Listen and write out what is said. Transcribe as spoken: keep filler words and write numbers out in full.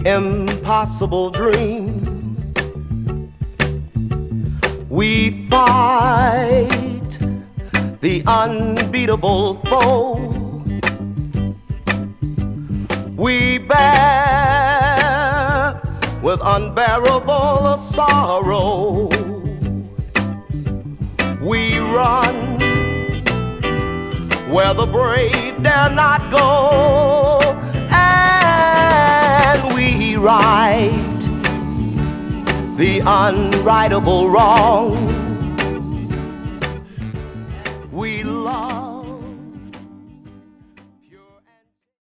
impossible dream. We fight the unbeatable foe. We bear with unbearable sorrow. We run where the brave dare not go, and we right the unrightable wrong.